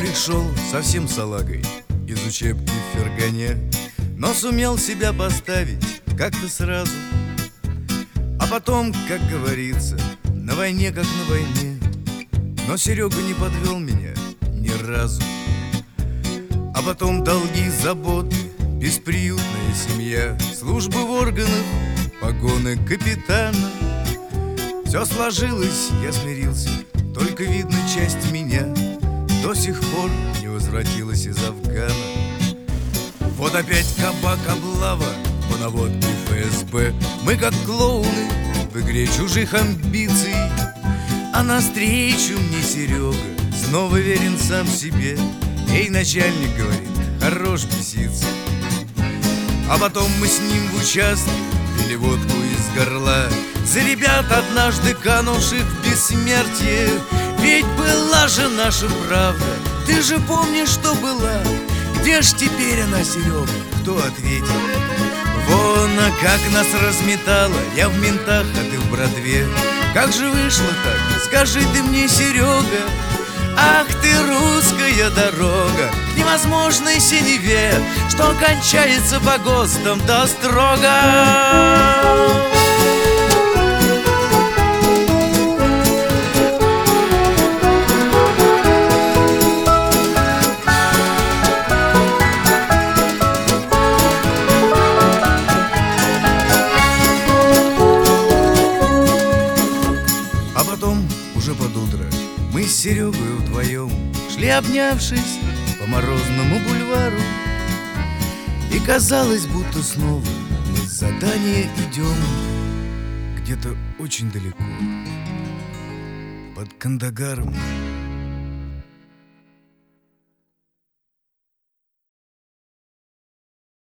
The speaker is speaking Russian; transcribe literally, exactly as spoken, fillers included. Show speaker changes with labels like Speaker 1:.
Speaker 1: пришел совсем салагой из учебки в Фергане, но сумел себя поставить как-то сразу. А потом, как говорится, на войне как на войне. Но Серега не подвел меня ни разу. А потом долги, заботы, бесприютная семья, службы в органах, погоны капитана. Все сложилось, я смирился, только видно, часть меня до сих пор не возвратилась из Афгана. Вот опять кабак, облава по наводке эф эс бэ. Мы как клоуны в игре чужих амбиций. А навстречу мне Серега снова верен сам себе. Эй, начальник, говорит, хорош беситься. А потом мы с ним в участке пили водку из горла за ребят, однажды канувших в бессмертие. Ведь была же наша правда, ты же помнишь, что была. Где ж теперь она, Серега, кто ответит? Вон, а как нас разметало, я в ментах, а ты в братве. Как же вышло так, скажи ты мне, Серега? Ах ты, русская дорога к невозможной синеве, что кончается по ГОСТам да строго. А потом, уже под утро, мы с Серегой вдвоем шли, обнявшись, по морозному бульвару. И казалось, будто снова мы с задания идем где-то очень далеко, под Кандагаром.